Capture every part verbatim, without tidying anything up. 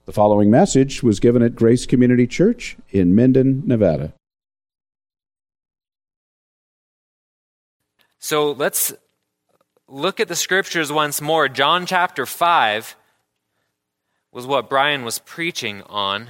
The following message was given at Grace Community Church in Minden, Nevada. So let's look at the scriptures once more. John chapter five was what Brian was preaching on.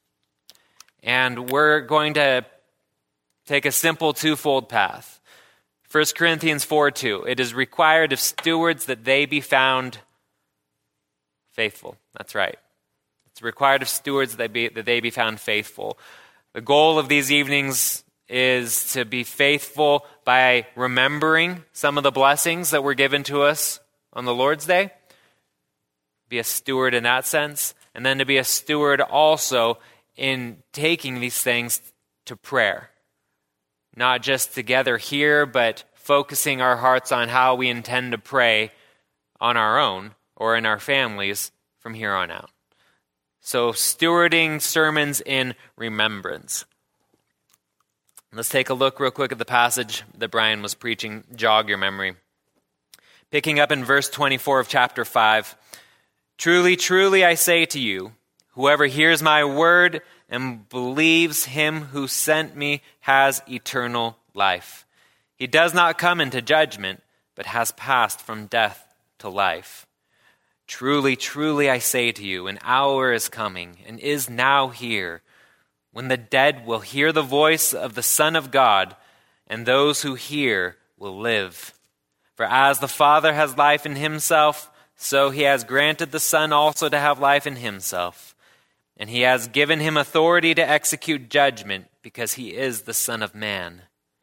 And we're going to take a simple twofold path. First Corinthians four two, it is required of stewards that they be found faithful. That's right. It's required of stewards that, be, that they be found faithful. The goal of these evenings is to be faithful by remembering some of the blessings that were given to us on the Lord's Day. Be a steward in that sense. And then to be a steward also in taking these things to prayer. Not just together here, but focusing our hearts on how we intend to pray on our own or in our families from here on out. So stewarding sermons in remembrance. Let's take a look real quick at the passage that Brian was preaching. Jog your memory. Picking up in verse twenty-four of chapter five. Truly, truly, I say to you, whoever hears my word and believes him who sent me has eternal life. He does not come into judgment, but has passed from death to life. Truly, truly, I say to you, an hour is coming and is now here, when the dead will hear the voice of the Son of God, and those who hear will live. For as the Father has life in himself, so he has granted the Son also to have life in himself. And he has given him authority to execute judgment, because he is the Son of Man.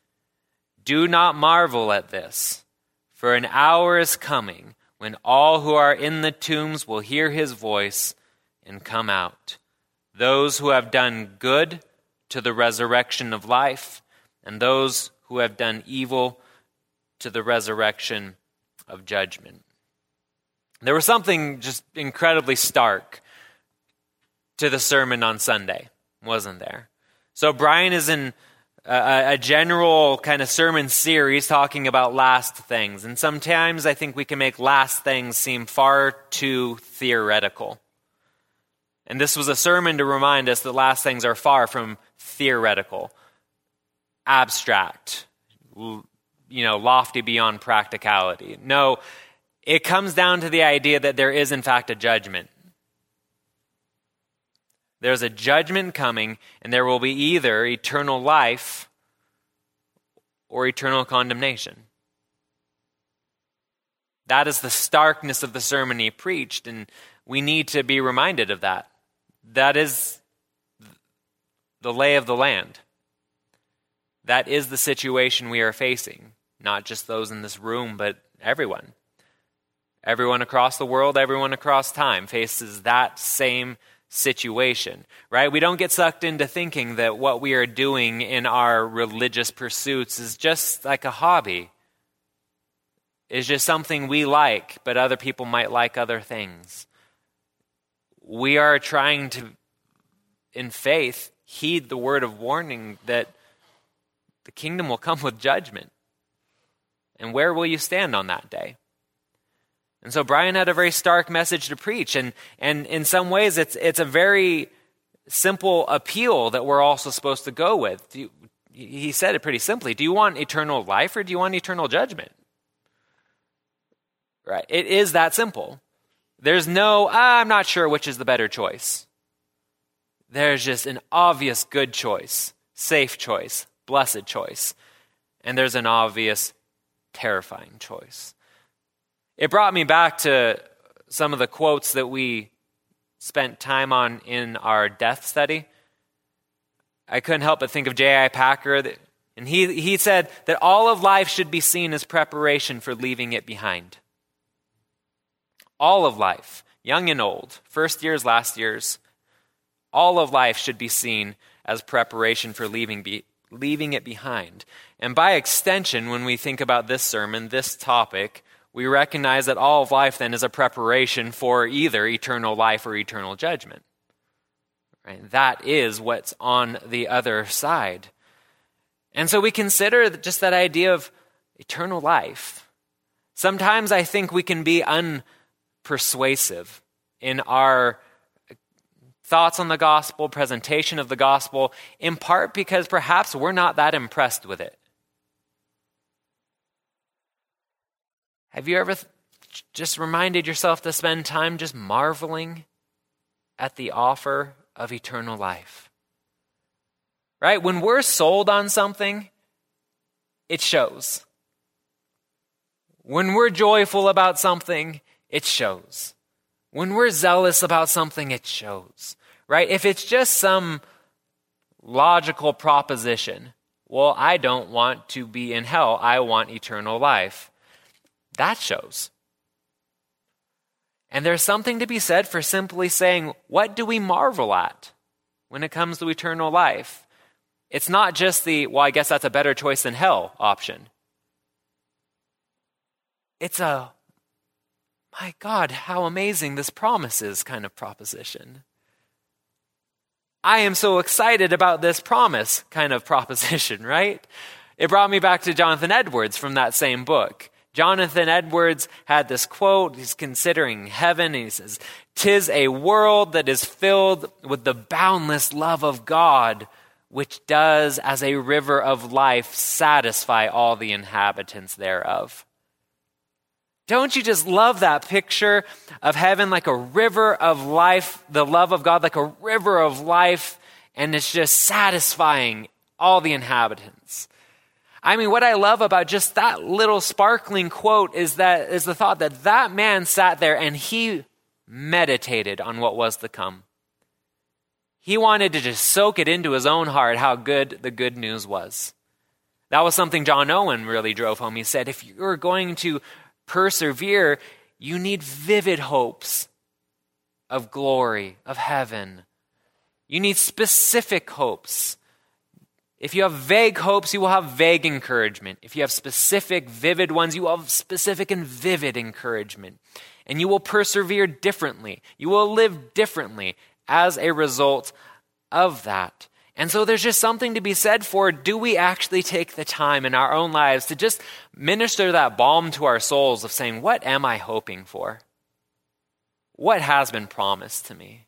Do not marvel at this, for an hour is coming when all who are in the tombs will hear his voice and come out. Those who have done good to the resurrection of life, and those who have done evil to the resurrection of judgment. There was something just incredibly stark to the sermon on Sunday, wasn't there? So Brian is in a, a general kind of sermon series talking about last things. And sometimes I think we can make last things seem far too theoretical. And this was a sermon to remind us that last things are far from theoretical, abstract, you know, lofty beyond practicality. No, it comes down to the idea that there is in fact a judgment. There's a judgment coming, and there will be either eternal life or eternal condemnation. That is the starkness of the sermon he preached, and we need to be reminded of that. That is the lay of the land. That is the situation we are facing. Not just those in this room, but everyone. Everyone across the world, everyone across time faces that same situation, right? We don't get sucked into thinking that what we are doing in our religious pursuits is just like a hobby. It's just something we like, but other people might like other things. We are trying to, in faith, heed the word of warning that the kingdom will come with judgment. And where will you stand on that day? And so Brian had a very stark message to preach, and, and in some ways it's it's a very simple appeal that we're also supposed to go with. Do you, he said it pretty simply. Do you want eternal life or do you want eternal judgment? Right? It is that simple. There's no, ah, I'm not sure which is the better choice. There's just an obvious good choice, safe choice, blessed choice. And there's an obvious terrifying choice. It brought me back to some of the quotes that we spent time on in our death study. I couldn't help but think of J I Packer, and he, he said that all of life should be seen as preparation for leaving it behind. All of life, young and old, first years, last years, all of life should be seen as preparation for leaving be, leaving it behind. And by extension, when we think about this sermon, this topic, we recognize that all of life then is a preparation for either eternal life or eternal judgment. Right? That is what's on the other side. And so we consider just that idea of eternal life. Sometimes I think we can be unpersuasive in our thoughts on the gospel, presentation of the gospel, in part because perhaps we're not that impressed with it. Have you ever th- just reminded yourself to spend time just marveling at the offer of eternal life? Right? When we're sold on something, it shows. When we're joyful about something, it shows. When we're zealous about something, it shows, right? If it's just some logical proposition, well, I don't want to be in hell, I want eternal life, that shows. And there's something to be said for simply saying, what do we marvel at when it comes to eternal life? It's not just the, well, I guess that's a better choice than hell option. It's a, my God, how amazing this promise is kind of proposition. I am so excited about this promise kind of proposition, right? It brought me back to Jonathan Edwards from that same book. Jonathan Edwards had this quote. He's considering heaven, and he says, "'Tis a world that is filled with the boundless love of God, which does as a river of life satisfy all the inhabitants thereof." Don't you just love that picture of heaven like a river of life, the love of God like a river of life, and it's just satisfying all the inhabitants? I mean, what I love about just that little sparkling quote is that is the thought that that man sat there and he meditated on what was to come. He wanted to just soak it into his own heart how good the good news was. That was something John Owen really drove home. He said, if you're going to persevere, you need vivid hopes of glory, of heaven. You need specific hopes. If you have vague hopes, you will have vague encouragement. If you have specific, vivid ones, you will have specific and vivid encouragement. And you will persevere differently. You will live differently as a result of that. And so there's just something to be said for, do we actually take the time in our own lives to just minister that balm to our souls of saying, what am I hoping for? What has been promised to me?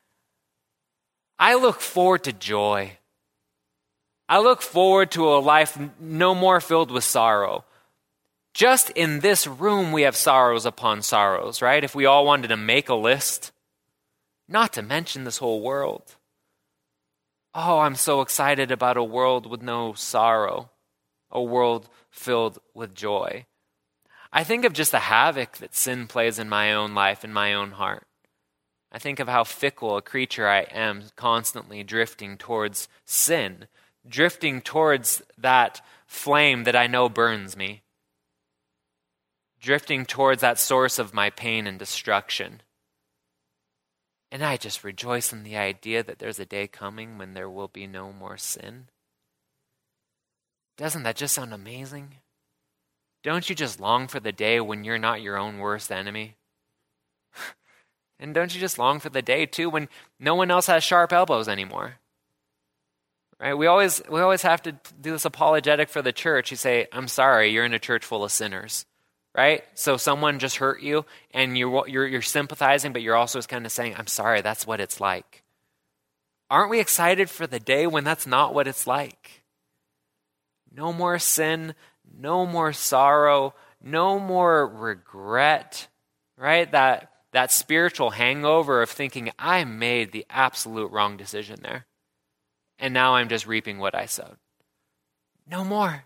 I look forward to joy. I look forward to a life no more filled with sorrow. Just in this room, we have sorrows upon sorrows, right? If we all wanted to make a list, not to mention this whole world. Oh, I'm so excited about a world with no sorrow, a world filled with joy. I think of just the havoc that sin plays in my own life, in my own heart. I think of how fickle a creature I am, constantly drifting towards sin, drifting towards that flame that I know burns me, drifting towards that source of my pain and destruction. And I just rejoice in the idea that there's a day coming when there will be no more sin. Doesn't that just sound amazing? Don't you just long for the day when you're not your own worst enemy? And don't you just long for the day, too, when no one else has sharp elbows anymore? Right? We always we always have to do this apologetic for the church. You say, I'm sorry, you're in a church full of sinners. Right? So someone just hurt you, and you're, you're, you're sympathizing, but you're also kind of saying, I'm sorry, that's what it's like. Aren't we excited for the day when that's not what it's like? No more sin, no more sorrow, no more regret, right? That, that spiritual hangover of thinking, I made the absolute wrong decision there, and now I'm just reaping what I sowed. No more.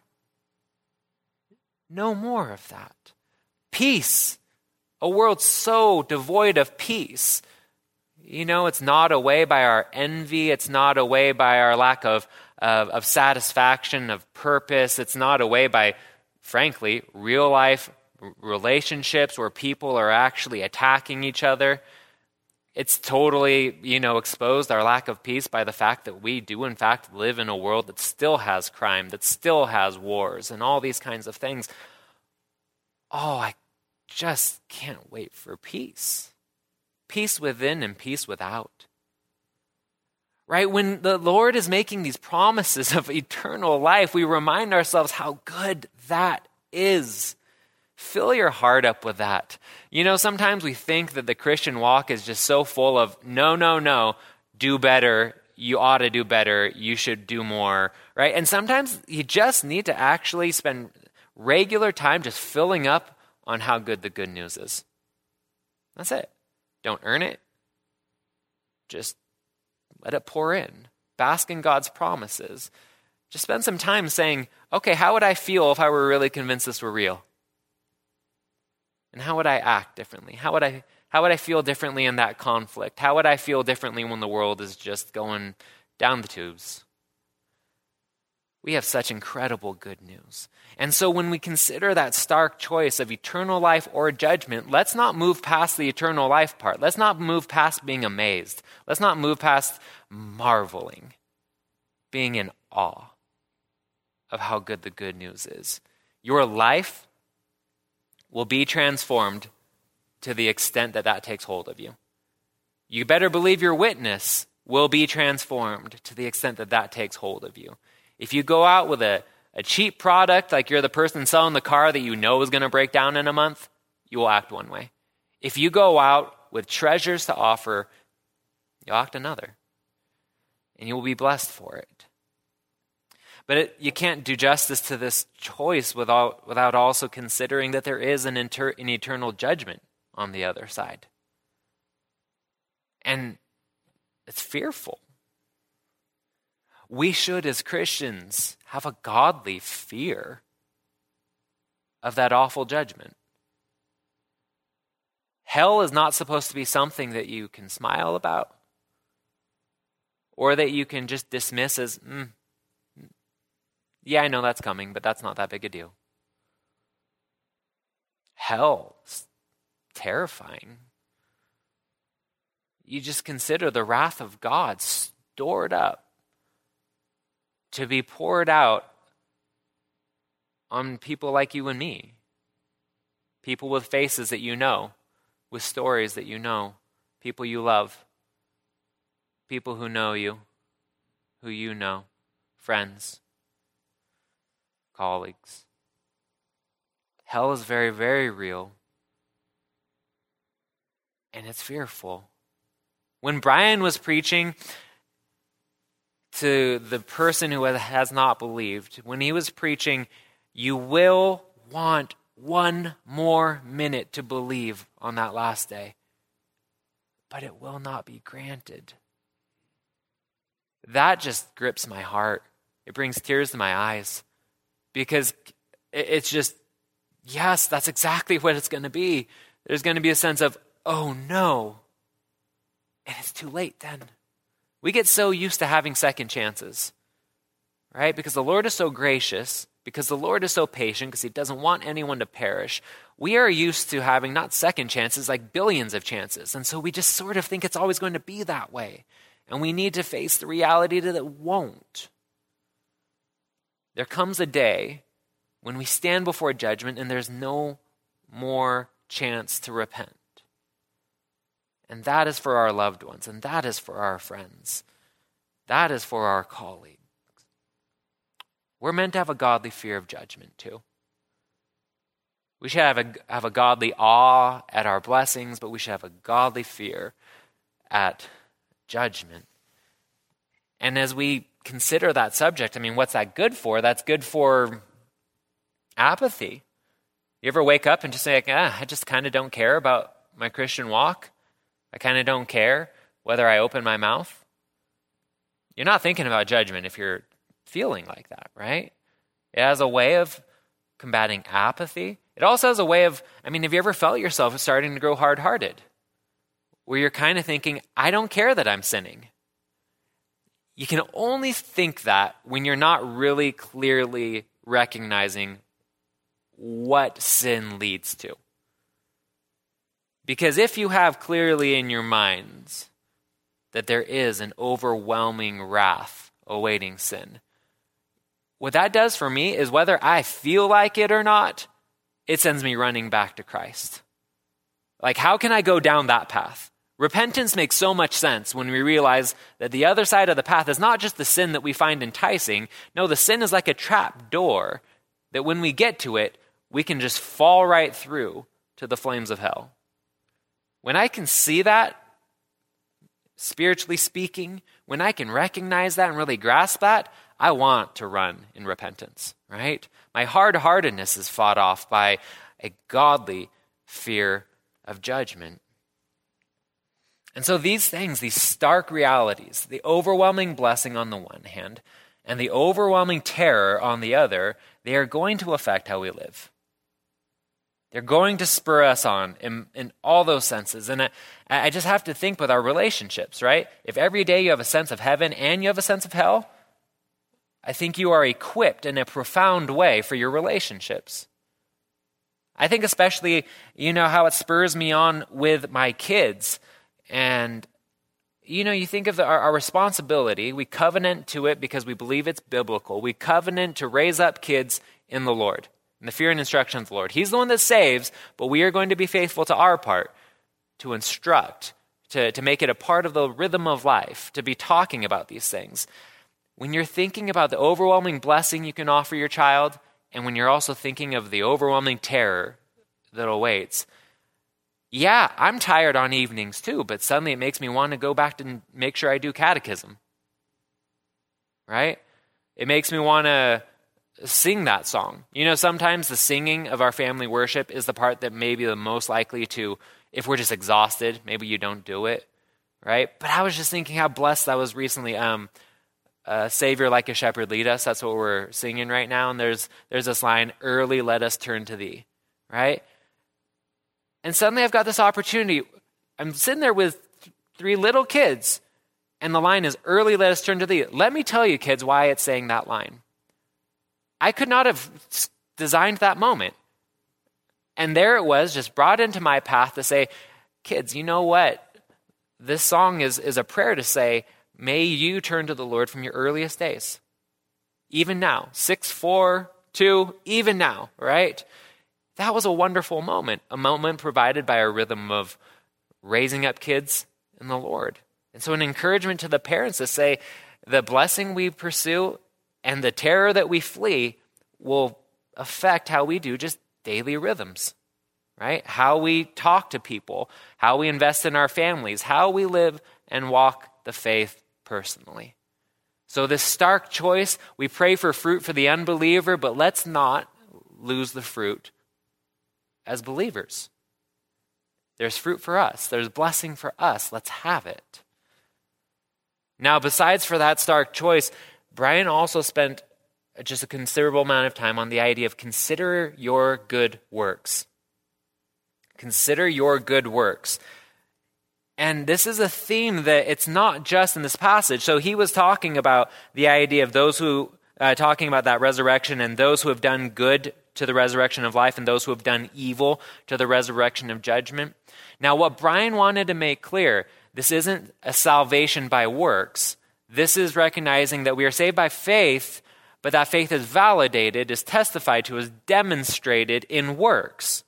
No more of that. Peace. A world so devoid of peace. You know, it's gnawed away by our envy. It's gnawed away by our lack of, of, of satisfaction, of purpose. It's gnawed away by, frankly, real life relationships where people are actually attacking each other. It's totally, you know, exposed our lack of peace by the fact that we do, in fact, live in a world that still has crime, that still has wars, and all these kinds of things. Oh, I just can't wait for peace. Peace within and peace without. Right? When the Lord is making these promises of eternal life, we remind ourselves how good that is. Fill your heart up with that. You know, sometimes we think that the Christian walk is just so full of, no, no, no, do better, you ought to do better, you should do more, right? And sometimes you just need to actually spend regular time just filling up on how good the good news is. That's it. Don't earn it. Just let it pour in. Bask in God's promises. Just spend some time saying, okay, how would I feel if I were really convinced this were real? And how would I act differently? How would I how would I feel differently in that conflict? How would I feel differently when the world is just going down the tubes? We have such incredible good news. And so when we consider that stark choice of eternal life or judgment, let's not move past the eternal life part. Let's not move past being amazed. Let's not move past marveling, being in awe of how good the good news is. Your life will be transformed to the extent that that takes hold of you. You better believe your witness will be transformed to the extent that that takes hold of you. If you go out with a, a cheap product, like you're the person selling the car that you know is going to break down in a month, you will act one way. If you go out with treasures to offer, you'll act another. And you will be blessed for it. But it, you can't do justice to this choice without, without also considering that there is an, inter, an eternal judgment on the other side. And it's fearful. We should, as Christians, have a godly fear of that awful judgment. Hell is not supposed to be something that you can smile about or that you can just dismiss as, mm, yeah, I know that's coming, but that's not that big a deal. Hell is terrifying. You just consider the wrath of God stored up to be poured out on people like you and me. People with faces that you know, with stories that you know, people you love, people who know you, who you know, friends, colleagues. Hell is very, very real. And it's fearful. When Brian was preaching to the person who has not believed, when he was preaching, you will want one more minute to believe on that last day, but it will not be granted. That just grips my heart. It brings tears to my eyes because it's just, yes, that's exactly what it's going to be. There's going to be a sense of, oh no, and it's too late then. We get so used to having second chances, right? Because the Lord is so gracious, because the Lord is so patient, because he doesn't want anyone to perish. We are used to having not second chances, like billions of chances. And so we just sort of think it's always going to be that way. And we need to face the reality that it won't. There comes a day when we stand before judgment and there's no more chance to repent. And that is for our loved ones, and that is for our friends. That is for our colleagues. We're meant to have a godly fear of judgment too. We should have a, have a godly awe at our blessings, but we should have a godly fear at judgment. And as we consider that subject, I mean, what's that good for? That's good for apathy. You ever wake up and just say, like, ah, I just kind of don't care about my Christian walk? I kind of don't care whether I open my mouth. You're not thinking about judgment if you're feeling like that, right? It has a way of combating apathy. It also has a way of, I mean, have you ever felt yourself starting to grow hard-hearted? Where you're kind of thinking, I don't care that I'm sinning. You can only think that when you're not really clearly recognizing what sin leads to. Because if you have clearly in your minds that there is an overwhelming wrath awaiting sin, what that does for me is whether I feel like it or not, it sends me running back to Christ. Like, how can I go down that path? Repentance makes so much sense when we realize that the other side of the path is not just the sin that we find enticing. No, the sin is like a trap door that when we get to it, we can just fall right through to the flames of hell. When I can see that, spiritually speaking, when I can recognize that and really grasp that, I want to run in repentance, right? My hard-heartedness is fought off by a godly fear of judgment. And so these things, these stark realities, the overwhelming blessing on the one hand and the overwhelming terror on the other, they are going to affect how we live. They're going to spur us on in, in all those senses. And I, I just have to think with our relationships, right? If every day you have a sense of heaven and you have a sense of hell, I think you are equipped in a profound way for your relationships. I think especially, you know, how it spurs me on with my kids. And, you know, you think of the, our, our responsibility. We covenant to it because we believe it's biblical. We covenant to raise up kids in the Lord, in the fear and instruction of the Lord. He's the one that saves, but we are going to be faithful to our part, to instruct, to, to make it a part of the rhythm of life, to be talking about these things. When you're thinking about the overwhelming blessing you can offer your child, and when you're also thinking of the overwhelming terror that awaits, yeah, I'm tired on evenings too, but suddenly it makes me want to go back to make sure I do catechism, right? It makes me want to sing that song. You know, sometimes the singing of our family worship is the part that may be the most likely to, if we're just exhausted, maybe you don't do it, right? But I was just thinking how blessed I was recently. Um, uh, Savior like a shepherd lead us. That's what we're singing right now. And there's there's this line, early let us turn to thee, right? And suddenly I've got this opportunity. I'm sitting there with th- three little kids, and the line is, early let us turn to thee. Let me tell you, kids, why it's saying that line. I could not have designed that moment. And there it was, just brought into my path to say, kids, you know what? This song is, is a prayer to say, may you turn to the Lord from your earliest days. Even now, six, four, two, even now, right? That was a wonderful moment, a moment provided by a rhythm of raising up kids in the Lord. And so an encouragement to the parents to say, the blessing we pursue and the terror that we flee will affect how we do just daily rhythms, right? How we talk to people, how we invest in our families, how we live and walk the faith personally. So this stark choice, we pray for fruit for the unbeliever, but let's not lose the fruit as believers. There's fruit for us. There's blessing for us. Let's have it. Now, besides for that stark choice, Brian also spent just a considerable amount of time on the idea of consider your good works. Consider your good works. And this is a theme that it's not just in this passage. So he was talking about the idea of those who, uh, talking about that resurrection and those who have done good to the resurrection of life and those who have done evil to the resurrection of judgment. Now, what Brian wanted to make clear, this isn't a salvation by works. This is recognizing that we are saved by faith, but that faith is validated, is testified to, is demonstrated in works.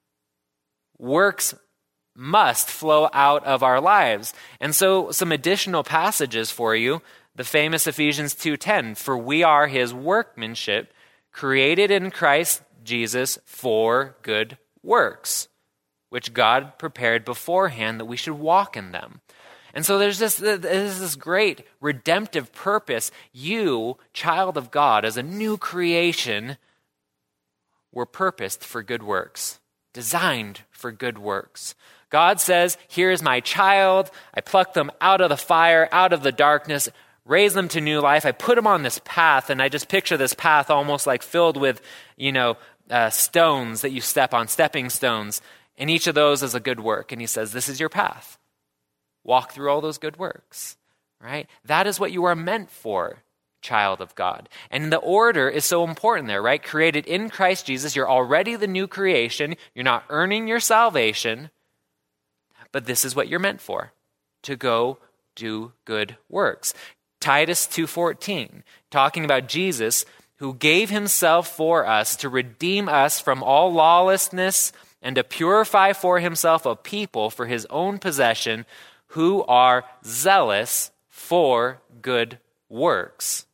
Works must flow out of our lives. And so some additional passages for you, the famous Ephesians two ten, for we are his workmanship, created in Christ Jesus for good works, which God prepared beforehand that we should walk in them. And so there's this, there's this great redemptive purpose. You, child of God, as a new creation, were purposed for good works, designed for good works. God says, here is my child. I pluck them out of the fire, out of the darkness, raise them to new life. I put them on this path, and I just picture this path almost like filled with, you know, uh, stones that you step on, stepping stones. And each of those is a good work. And he says, this is your path. Walk through all those good works, right? That is what you are meant for, child of God. And the order is so important there, right? Created in Christ Jesus. You're already the new creation. You're not earning your salvation. But this is what you're meant for, to go do good works. Titus two fourteen, talking about Jesus, who gave himself for us to redeem us from all lawlessness and to purify for himself a people for his own possession who are zealous for good works.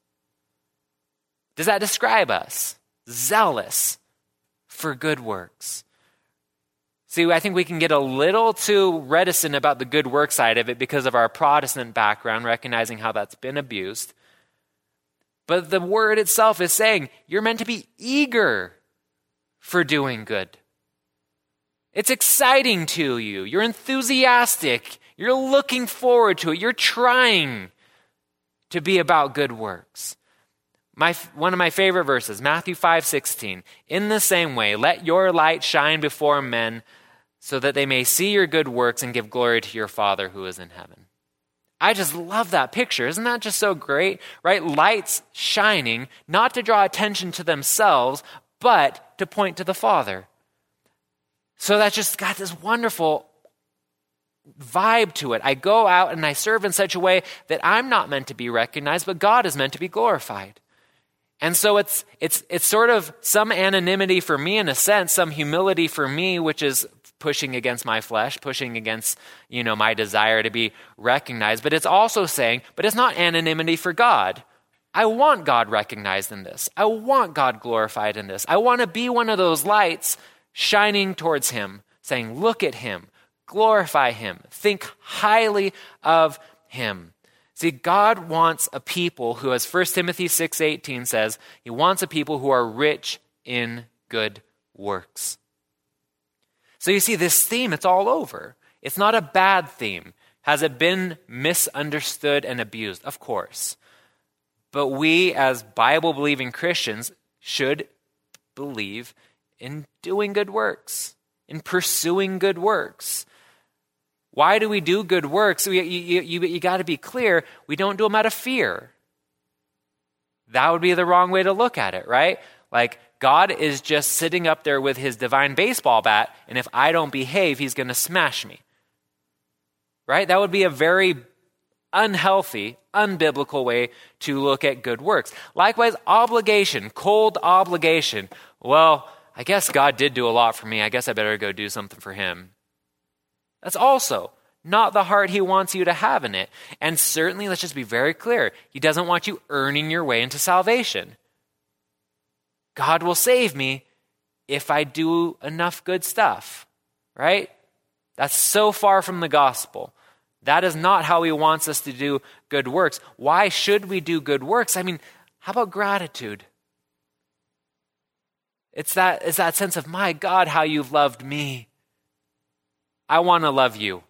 Does that describe us? Zealous for good works. See, I think we can get a little too reticent about the good work side of it because of our Protestant background, recognizing how that's been abused. But the word itself is saying you're meant to be eager for doing good. It's exciting to you. You're enthusiastic. You're looking forward to it. You're trying to be about good works. My, one of my favorite verses, Matthew five sixteen. In the same way, let your light shine before men so that they may see your good works and give glory to your Father who is in heaven. I just love that picture. Isn't that just so great? Right? Lights shining, not to draw attention to themselves, but to point to the Father. So that's just got this wonderful vibe to it. I go out and I serve in such a way that I'm not meant to be recognized, but God is meant to be glorified. And so it's it's it's sort of some anonymity for me in a sense, some humility for me, which is pushing against my flesh, pushing against, you know, my desire to be recognized. But it's also saying, but it's not anonymity for God. I want God recognized in this. I want God glorified in this. I want to be one of those lights shining towards him, saying, look at him, glorify him, think highly of him. See, God wants a people who, as First Timothy six eighteen says, he wants a people who are rich in good works. So you see, this theme, it's all over. It's not a bad theme. Has it been misunderstood and abused? Of course. But we, as Bible-believing Christians, should believe in doing good works, in pursuing good works. Why do we do good works? You, you, you, you got to be clear, we don't do them out of fear. That would be the wrong way to look at it, right? Like, God is just sitting up there with his divine baseball bat, and if I don't behave, he's going to smash me. Right? That would be a very unhealthy, unbiblical way to look at good works. Likewise, obligation, cold obligation. Well, I guess God did do a lot for me. I guess I better go do something for him. That's also not the heart he wants you to have in it. And certainly, let's just be very clear, he doesn't want you earning your way into salvation. God will save me if I do enough good stuff, right? That's so far from the gospel. That is not how he wants us to do good works. Why should we do good works? I mean, how about gratitude? It's that, it's that sense of, my God, how you've loved me. I want to love you.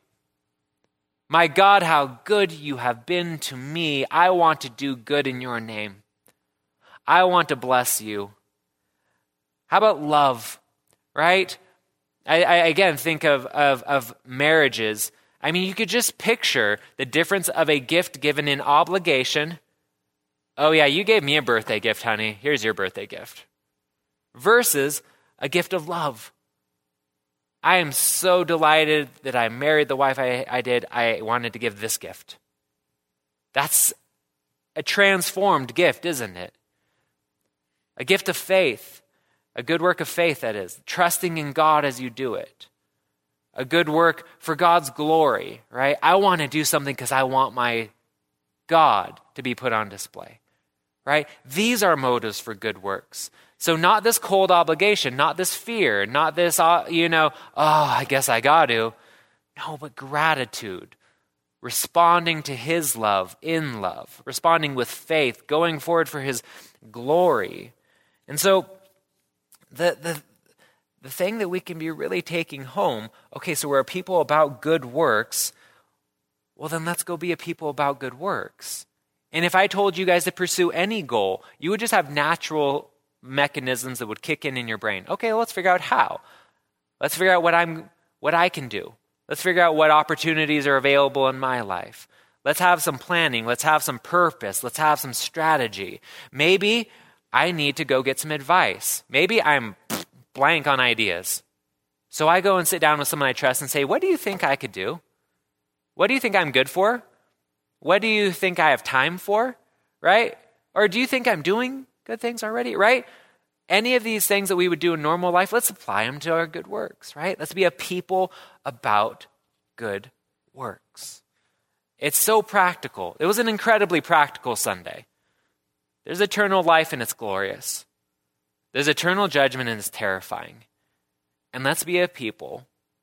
My God, how good you have been to me. I want to do good in your name. I want to bless you. How about love, right? I, I again think of, of, of marriages. I mean, you could just picture the difference of a gift given in obligation. Oh yeah, you gave me a birthday gift, honey. Here's your birthday gift. Versus a gift of love. I am so delighted that I married the wife I, I did. I wanted to give this gift. That's a transformed gift, isn't it? A gift of faith. A good work of faith, that is. Trusting in God as you do it. A good work for God's glory, right? I want to do something because I want my God to be put on display, right? These are motives for good works. So not this cold obligation, not this fear, not this, uh, you know, oh, I guess I got to. No, but gratitude. Responding to his love in love. Responding with faith, going forward for his glory. And so the the the thing that we can be really taking home, okay, so we're a people about good works. Well, then let's go be a people about good works. And if I told you guys to pursue any goal, you would just have natural mechanisms that would kick in in your brain. Okay, let's figure out how. Let's figure out what I'm, what I can do. Let's figure out what opportunities are available in my life. Let's have some planning. Let's have some purpose. Let's have some strategy. Maybe I need to go get some advice. Maybe I'm blank on ideas. So I go and sit down with someone I trust and say, what do you think I could do? What do you think I'm good for? What do you think I have time for? Right? Or do you think I'm doing good things already? Right? Any of these things that we would do in normal life, let's apply them to our good works, right? Let's be a people about good works. It's so practical. It was an incredibly practical Sunday. There's eternal life and it's glorious. There's eternal judgment and it's terrifying. And let's be a people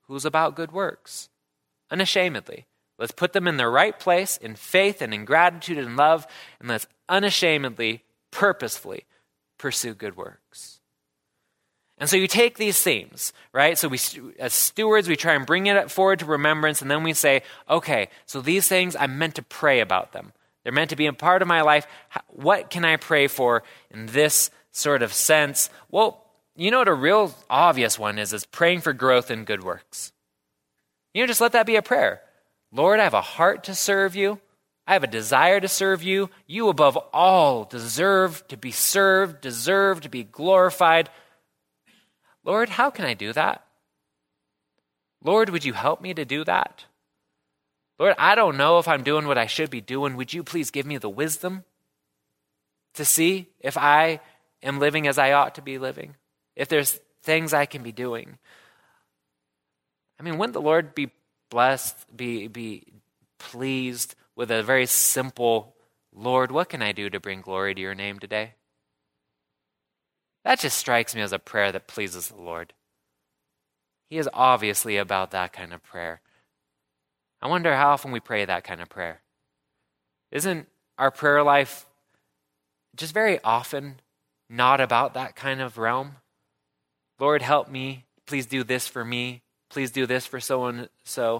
who's about good works, unashamedly. Let's put them in their right place in faith and in gratitude and love, and let's unashamedly, purposefully pursue good works. And so you take these themes, right? So we, as stewards, we try and bring it forward to remembrance, and then we say, okay, so these things, I'm meant to pray about them. They're meant to be a part of my life. What can I pray for in this sort of sense? Well, you know what a real obvious one is, is praying for growth in good works. You know, just let that be a prayer. Lord, I have a heart to serve you. I have a desire to serve you. You above all deserve to be served, deserve to be glorified. Lord, how can I do that? Lord, would you help me to do that? Lord, I don't know if I'm doing what I should be doing. Would you please give me the wisdom to see if I am living as I ought to be living? If there's things I can be doing. I mean, wouldn't the Lord be blessed, be, be pleased with a very simple, Lord, what can I do to bring glory to your name today? That just strikes me as a prayer that pleases the Lord. He is obviously about that kind of prayer. I wonder how often we pray that kind of prayer. Isn't our prayer life just very often not about that kind of realm? Lord, help me. Please do this for me. Please do this for so and so.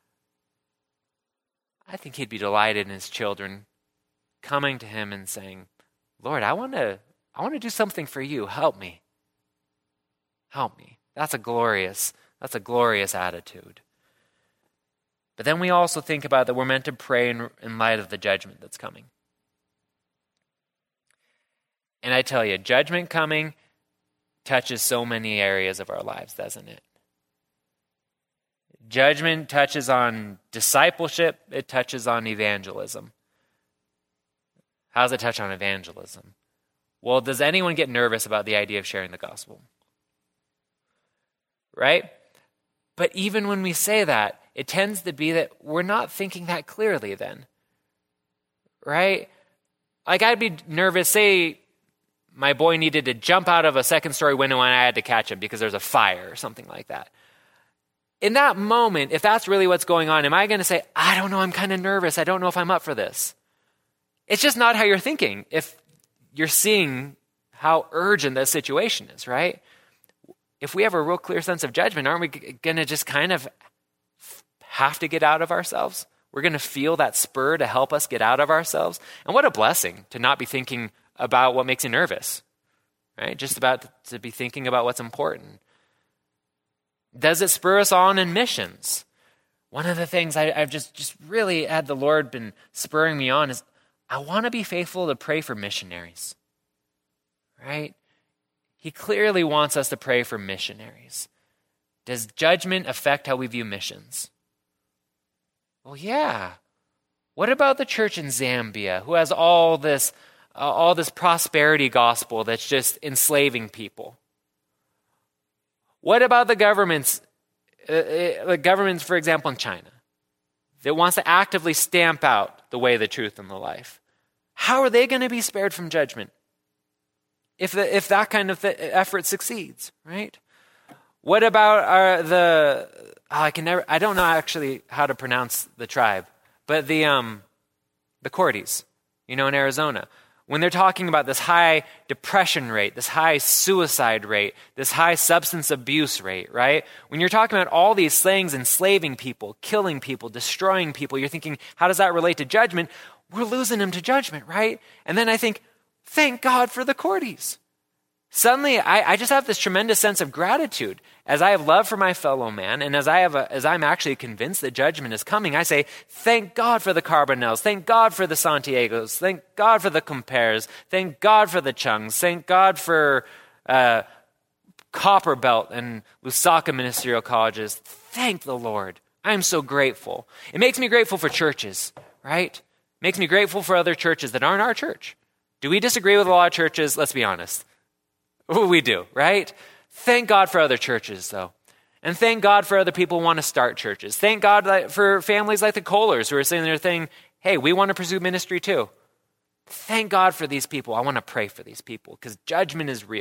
I think he'd be delighted in his children coming to him and saying, Lord, I want to I want to do something for you. Help me. Help me. That's a glorious, that's a glorious attitude. But then we also think about that we're meant to pray in, in light of the judgment that's coming. And I tell you, judgment coming touches so many areas of our lives, doesn't it? Judgment touches on discipleship. It touches on evangelism. How does it touch on evangelism? Well, does anyone get nervous about the idea of sharing the gospel? Right? But even when we say that, it tends to be that we're not thinking that clearly then. Right? Like I'd be nervous, say my boy needed to jump out of a second story window and I had to catch him because there's a fire or something like that. In that moment, if that's really what's going on, am I going to say, I don't know, I'm kind of nervous. I don't know if I'm up for this. It's just not how you're thinking if you're seeing how urgent that situation is, right? If we have a real clear sense of judgment, aren't we going to just kind of have to get out of ourselves? We're going to feel that spur to help us get out of ourselves. And what a blessing to not be thinking about what makes you nervous, right? Just about to be thinking about what's important. Does it spur us on in missions? One of the things I, I've just, just really had the Lord been spurring me on is I want to be faithful to pray for missionaries, right? He clearly wants us to pray for missionaries. Does judgment affect how we view missions? Well, yeah. What about the church in Zambia who has all this, uh, all this prosperity gospel that's just enslaving people? What about the governments, uh, the governments, for example, in China, that wants to actively stamp out the way, the truth, and the life? How are they going to be spared from judgment if the, if that kind of th- effort succeeds, right? What about our, the, oh, I can never, I don't know actually how to pronounce the tribe, but the, um, the Cortes, you know, in Arizona. When they're talking about this high depression rate, this high suicide rate, this high substance abuse rate, right? When you're talking about all these things, enslaving people, killing people, destroying people, you're thinking, how does that relate to judgment? We're losing them to judgment, right? And then I think, thank God for the Cortes. Suddenly, I, I just have this tremendous sense of gratitude. As I have love for my fellow man, and as, I have a, as I'm actually convinced that judgment is coming, I say, thank God for the Carbonells, thank God for the Santiagos, thank God for the Compares, thank God for the Chungs, thank God for uh, Copperbelt and Lusaka Ministerial Colleges. Thank the Lord. I'm so grateful. It makes me grateful for churches, right? It makes me grateful for other churches that aren't our church. Do we disagree with a lot of churches? Let's be honest. We do, right? Thank God for other churches, though. And thank God for other people who want to start churches. Thank God for families like the Kohlers who are saying their thing, hey, we want to pursue ministry too. Thank God for these people. I want to pray for these people because judgment is real.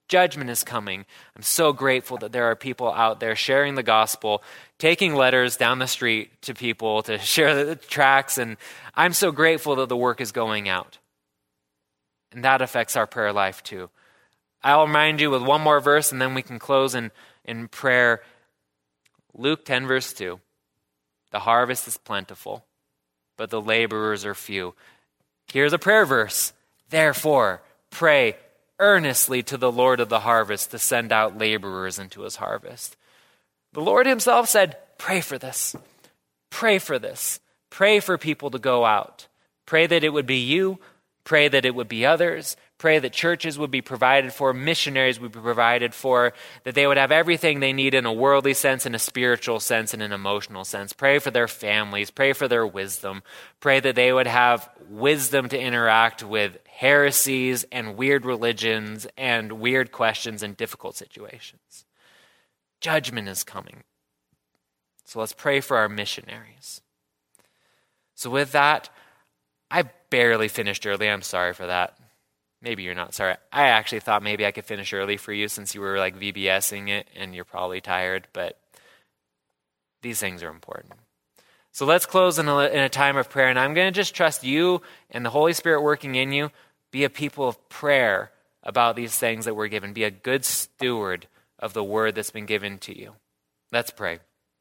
Judgment is coming. I'm so grateful that there are people out there sharing the gospel, taking letters down the street to people to share the tracts, and I'm so grateful that the work is going out. And that affects our prayer life too. I'll remind you with one more verse, and then we can close in, in prayer. Luke ten, verse two. The harvest is plentiful, but the laborers are few. Here's a prayer verse. Therefore, pray earnestly to the Lord of the harvest to send out laborers into his harvest. The Lord himself said, pray for this. Pray for this. Pray for people to go out. Pray that it would be you. Pray that it would be others. Pray that churches would be provided for, missionaries would be provided for, that they would have everything they need in a worldly sense, in a spiritual sense, in an emotional sense. Pray for their families. Pray for their wisdom. Pray that they would have wisdom to interact with heresies and weird religions and weird questions and difficult situations. Judgment is coming. So let's pray for our missionaries. So with that, I barely finished early. I'm sorry for that. Maybe you're not sorry. I actually thought maybe I could finish early for you since you were like VBSing it and you're probably tired, but these things are important. So let's close in a, in a time of prayer, and I'm going to just trust you and the Holy Spirit working in you. Be a people of prayer about these things that we're given. Be a good steward of the word that's been given to you. Let's pray.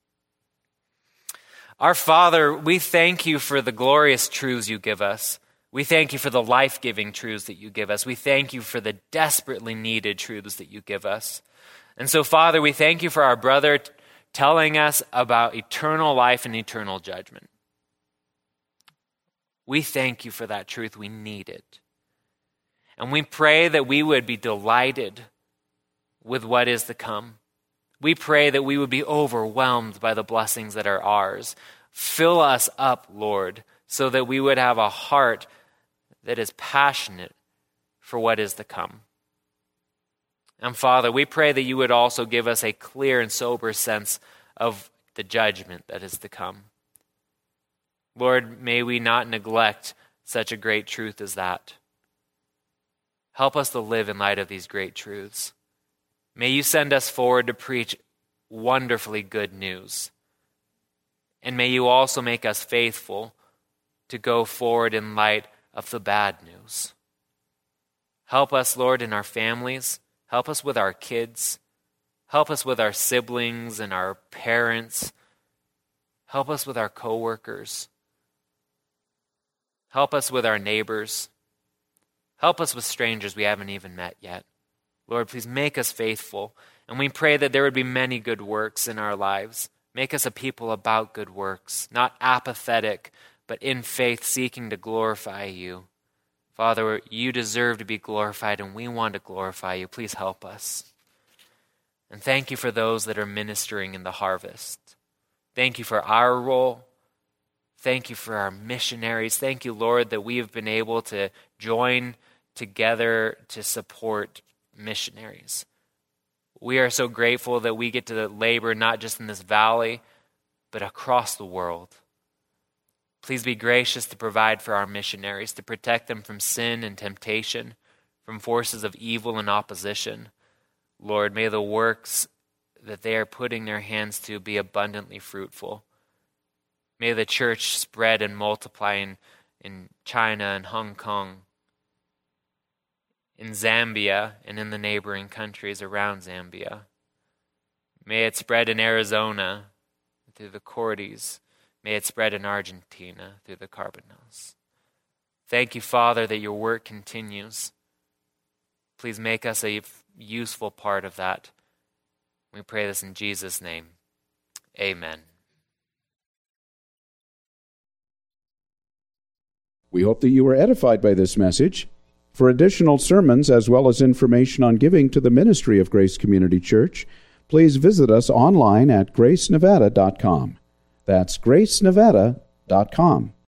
Our Father, we thank you for the glorious truths you give us. We thank you for the life-giving truths that you give us. We thank you for the desperately needed truths that you give us. And so, Father, we thank you for our brother t- telling us about eternal life and eternal judgment. We thank you for that truth. We need it. And we pray that we would be delighted with what is to come. We pray that we would be overwhelmed by the blessings that are ours. Fill us up, Lord, so that we would have a heart that is passionate for what is to come. And Father, we pray that you would also give us a clear and sober sense of the judgment that is to come. Lord, may we not neglect such a great truth as that. Help us to live in light of these great truths. May you send us forward to preach wonderfully good news. And may you also make us faithful to go forward in light of the bad news. Help us, Lord, in our families. Help us with our kids. Help us with our siblings and our parents. Help us with our coworkers. Help us with our neighbors. Help us with strangers we haven't even met yet. Lord, please make us faithful. And we pray that there would be many good works in our lives. Make us a people about good works, not apathetic, but in faith seeking to glorify you. Father, you deserve to be glorified, and we want to glorify you. Please help us. And thank you for those that are ministering in the harvest. Thank you for our role. Thank you for our missionaries. Thank you, Lord, that we have been able to join together to support missionaries. We are so grateful that we get to labor not just in this valley, but across the world. Please be gracious to provide for our missionaries, to protect them from sin and temptation, from forces of evil and opposition. Lord, may the works that they are putting their hands to be abundantly fruitful. May the church spread and multiply in, in China and Hong Kong, in Zambia and in the neighboring countries around Zambia. May it spread in Arizona through the Cordes. May it spread in Argentina through the Carbonels. Thank you, Father, that your work continues. Please make us a useful part of that. We pray this in Jesus' name. Amen. We hope that you were edified by this message. For additional sermons as well as information on giving to the ministry of Grace Community Church, please visit us online at grace nevada dot com. That's grace nevada dot com.